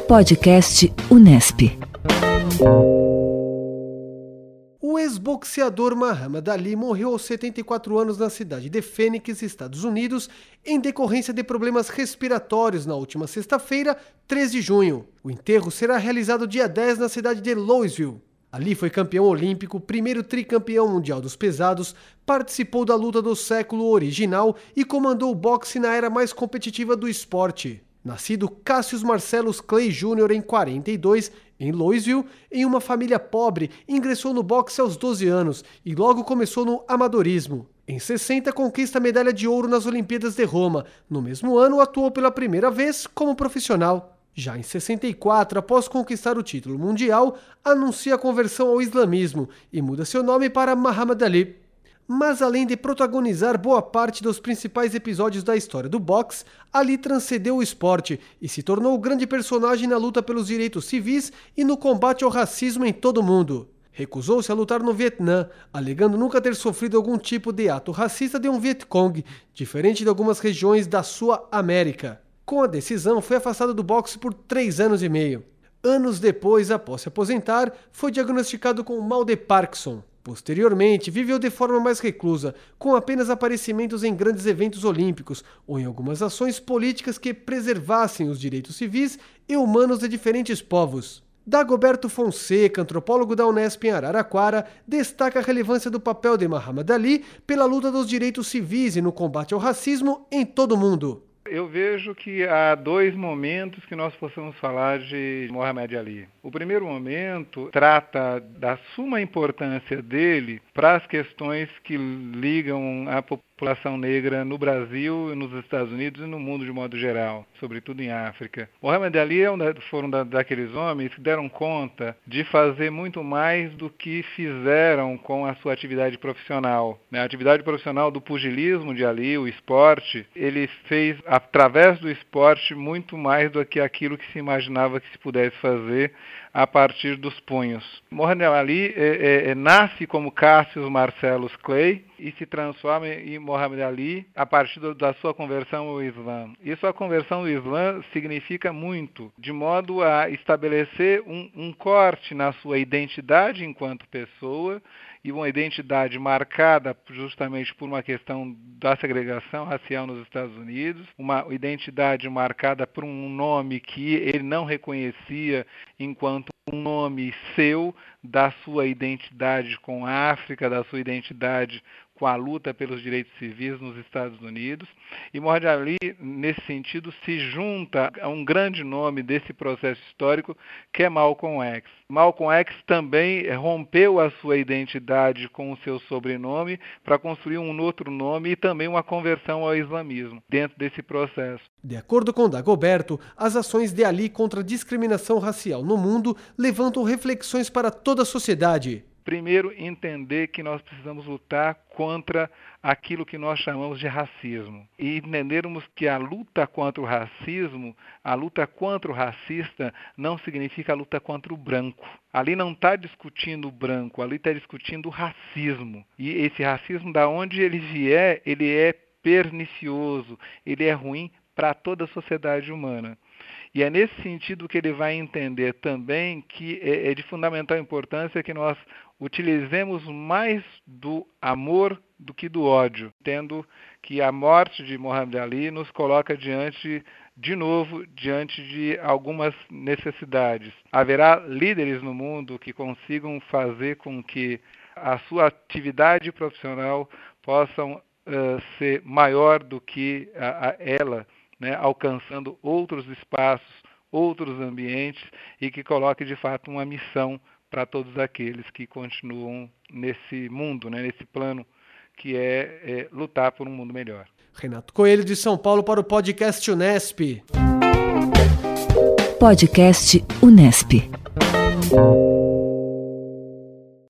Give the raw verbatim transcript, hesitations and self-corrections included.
Podcast Unesp. O ex-boxeador Muhammad Ali morreu aos setenta e quatro anos na cidade de Phoenix, Estados Unidos, em decorrência de problemas respiratórios na última sexta-feira, três de junho. O enterro será realizado dia dez na cidade de Louisville. Ali foi campeão olímpico, primeiro tricampeão mundial dos pesados, participou da luta do século original e comandou o boxe na era mais competitiva do esporte. Nascido Cassius Marcellus Clay Júnior em quarenta e dois, em Louisville, em uma família pobre, ingressou no boxe aos doze anos e logo começou no amadorismo. Em sessenta, conquista a medalha de ouro nas Olimpíadas de Roma. No mesmo ano, atuou pela primeira vez como profissional. Já em sessenta e quatro, após conquistar o título mundial, anuncia a conversão ao islamismo e muda seu nome para Muhammad Ali. Mas além de protagonizar boa parte dos principais episódios da história do boxe, Ali transcendeu o esporte e se tornou o grande personagem na luta pelos direitos civis e no combate ao racismo em todo o mundo. Recusou-se a lutar no Vietnã, alegando nunca ter sofrido algum tipo de ato racista de um Vietcong, diferente de algumas regiões da sua América. Com a decisão, foi afastado do boxe por três anos e meio. Anos depois, após se aposentar, foi diagnosticado com mal de Parkinson. Posteriormente, viveu de forma mais reclusa, com apenas aparecimentos em grandes eventos olímpicos ou em algumas ações políticas que preservassem os direitos civis e humanos de diferentes povos. Dagoberto Fonseca, antropólogo da Unesp em Araraquara, destaca a relevância do papel de Muhammad Ali pela luta dos direitos civis e no combate ao racismo em todo o mundo. Eu vejo que há dois momentos que nós possamos falar de Muhammad Ali. O primeiro momento trata da suma importância dele para as questões que ligam a população negra no Brasil, nos Estados Unidos e no mundo de modo geral, sobretudo em África. Muhammad Ali é um da, foram da, daqueles homens que deram conta de fazer muito mais do que fizeram com a sua atividade profissional. A atividade profissional do pugilismo de Ali, o esporte, ele fez através do esporte muito mais do que aquilo que se imaginava que se pudesse fazer a partir dos punhos. Muhammad Ali é, é, nasce como Cassius Marcellus Clay e se transforma em Muhammad Ali a partir do, da sua conversão ao Islã. E sua conversão ao Islã significa muito, de modo a estabelecer um, um corte na sua identidade enquanto pessoa e uma identidade marcada justamente por uma questão da segregação racial nos Estados Unidos, uma identidade marcada por um nome que ele não reconhecia enquanto um nome seu, da sua identidade com a África, da sua identidade com a luta pelos direitos civis nos Estados Unidos. E Muhammad Ali, nesse sentido, se junta a um grande nome desse processo histórico, que é Malcolm X. Malcolm X também rompeu a sua identidade com o seu sobrenome para construir um outro nome e também uma conversão ao islamismo dentro desse processo. De acordo com Dagoberto, as ações de Ali contra a discriminação racial no mundo levantam reflexões para toda a sociedade. Primeiro, entender que nós precisamos lutar contra aquilo que nós chamamos de racismo. E entendermos que a luta contra o racismo, a luta contra o racista, não significa a luta contra o branco. Ali não está discutindo o branco, ali está discutindo o racismo. E esse racismo, da onde ele vier, ele é pernicioso, ele é ruim para toda a sociedade humana. E é nesse sentido que ele vai entender também que é de fundamental importância que nós utilizemos mais do amor do que do ódio, tendo que a morte de Muhammad Ali nos coloca diante, de novo, diante de algumas necessidades. Haverá líderes no mundo que consigam fazer com que a sua atividade profissional possam uh, ser maior do que a, a ela, né, alcançando outros espaços, outros ambientes e que coloque de fato uma missão para todos aqueles que continuam nesse mundo, né, nesse plano que é, é lutar por um mundo melhor. Renato Coelho de São Paulo para o Podcast Unesp. Podcast Unesp.